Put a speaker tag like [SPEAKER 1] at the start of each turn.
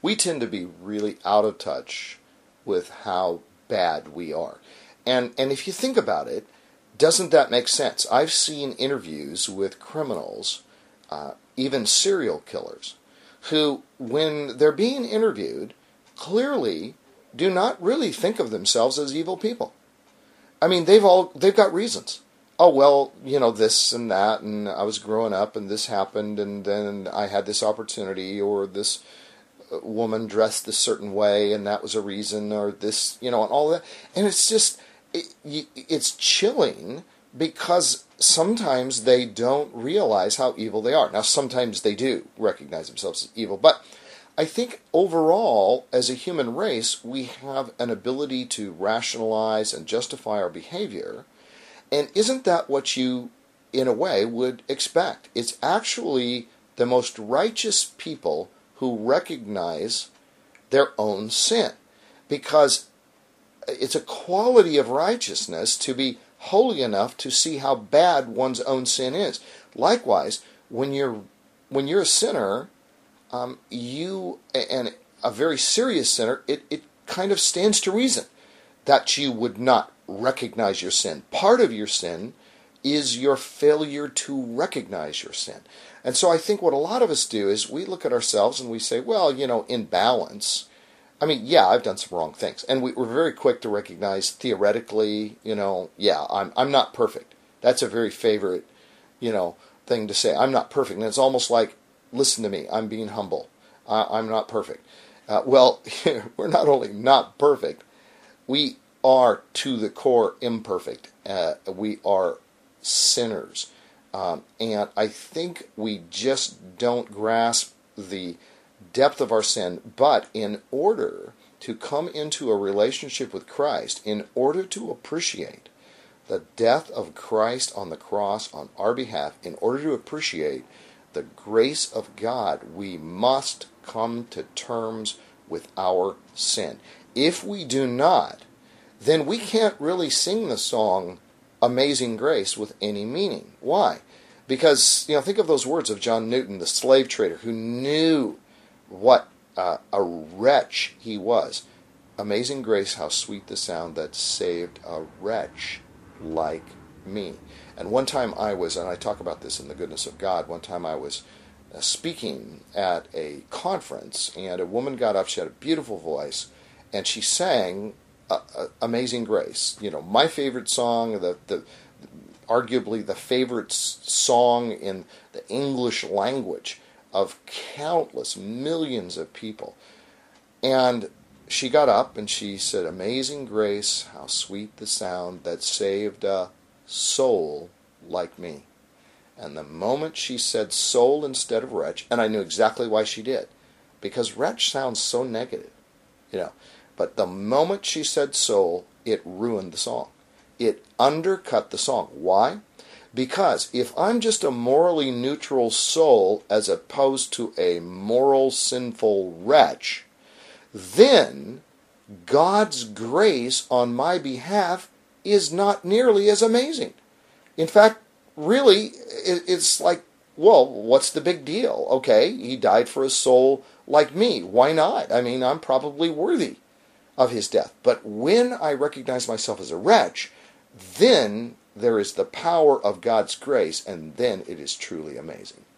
[SPEAKER 1] we tend to be really out of touch with how bad we are. And if you think about it, doesn't that make sense? I've seen interviews with criminals, even serial killers, who, when they're being interviewed, clearly do not really think of themselves as evil people. I mean, they've got reasons. Oh, well, this and that, and I was growing up, and this happened, and then I had this opportunity, or this woman dressed this certain way, and that was a reason, or this, and all that. And it's just, it's chilling, because sometimes they don't realize how evil they are. Now, sometimes they do recognize themselves as evil, but I think overall, as a human race, we have an ability to rationalize and justify our behavior. And isn't that what you, in a way, would expect? It's actually the most righteous people who recognize their own sin. Because it's a quality of righteousness to be holy enough to see how bad one's own sin is. Likewise, when you're a sinner, you, and a very serious sinner, it kind of stands to reason that you would not recognize your sin. Part of your sin is your failure to recognize your sin. And so I think what a lot of us do is we look at ourselves and we say, well, in balance, I mean, yeah, I've done some wrong things. And we're very quick to recognize theoretically, yeah, I'm not perfect. That's a very favorite, thing to say. I'm not perfect. And it's almost like, listen to me, I'm being humble. I'm not perfect. Well, we're not only not perfect, we are to the core imperfect. We are sinners. And I think we just don't grasp the depth of our sin. But in order to come into a relationship with Christ, in order to appreciate the death of Christ on the cross on our behalf, in order to appreciate the grace of God, we must come to terms with our sin. If we do not, then we can't really sing the song Amazing Grace with any meaning. Why? Because, think of those words of John Newton, the slave trader, who knew what a wretch he was. Amazing grace, how sweet the sound that saved a wretch like me. And one time and I talk about this in The Goodness of God, one time I was speaking at a conference, and a woman got up, she had a beautiful voice, and she sang Amazing Grace. My favorite song, arguably the favorite song in the English language of countless millions of people. And she got up and she said, Amazing Grace, how sweet the sound that saved a soul like me. And the moment she said soul instead of wretch, and I knew exactly why she did, because wretch sounds so negative, But the moment she said soul, it ruined the song. It undercut the song. Why? Because if I'm just a morally neutral soul as opposed to a moral sinful wretch, then God's grace on my behalf is not nearly as amazing. In fact, really, it's like, well, what's the big deal? Okay, he died for a soul like me. Why not? I mean, I'm probably worthy of his death. But when I recognize myself as a wretch, then there is the power of God's grace, and then it is truly amazing.